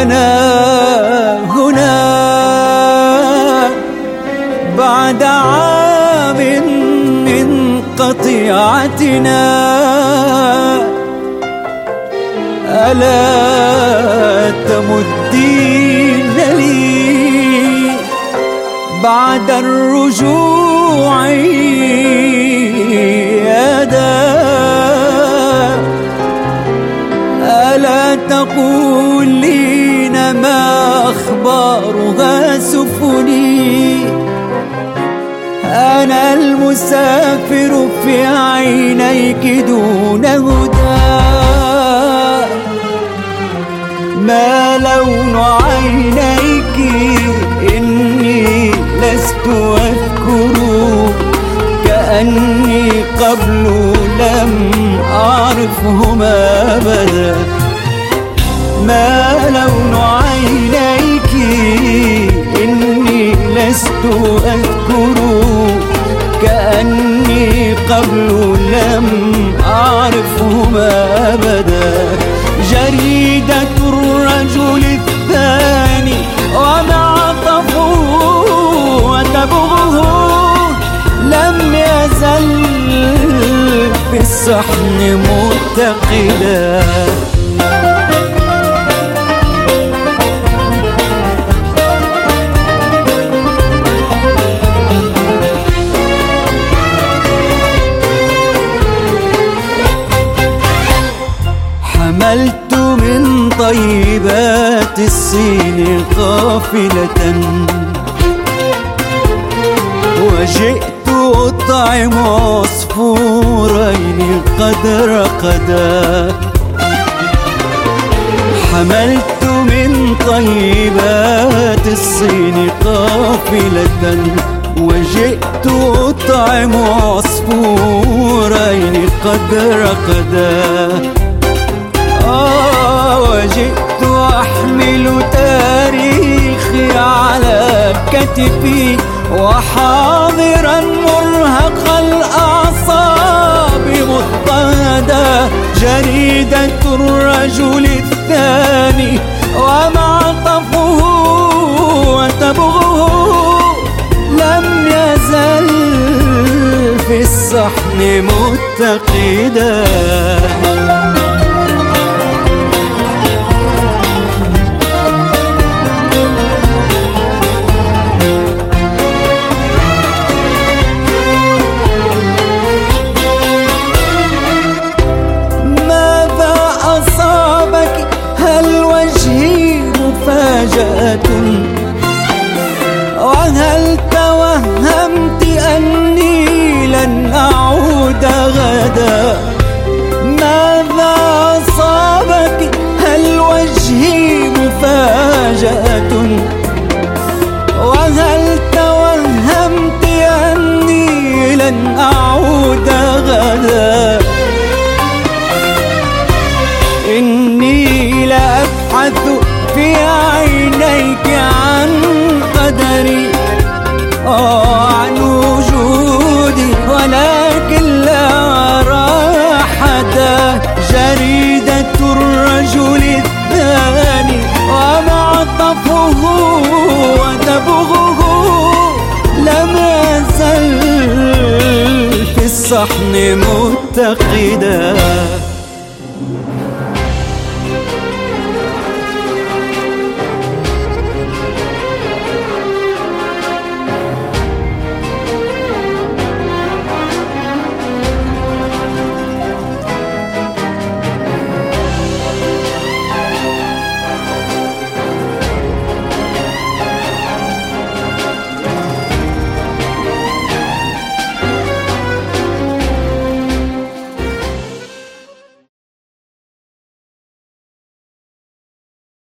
أنا هنا بعد عام من قطيعتنا، ألا تمدين لي بعد الرجوع يدا؟ ألا تقولين ما أخبارها سفني؟ أنا المسافر في عينيك دون هدى. ما لون عينيك؟ إني لست أذكر، كأني قبل لم أعرفهما أبدا. ما لون عينيك؟ إني لست أذكر، كأني قبل لم أعرفهما أبدا. جريدة الرجل الثاني ومعطفه وتبغه، لم يزل في الصحن متقدا. حملت من طيبات الصين قافلة، وجئت أطعم عصفورين قد رقدا. حملت من طيبات الصين قافلة، وجئت أطعم عصفورين قد رقدا. وجئت أحمل تاريخي على كتفي، وحاضرا مرهق الأعصاب مضطهدا. جريدة الرجل الثاني ومعطفه وتبغه، لم يزل في الصحن متقدا. وهل توهمت أني لن أعود غدا؟ ماذا أصابك؟ هل وجهي مفاجأة؟ وهل توهمت أني لن أعود غدا؟ إني لأبحث في عينيك عن قدري، عن وجودي، ولكن لا راحة. جريدة الرجل الثاني ومعطفه وتبغه، لم يزل في الصحن متقدا.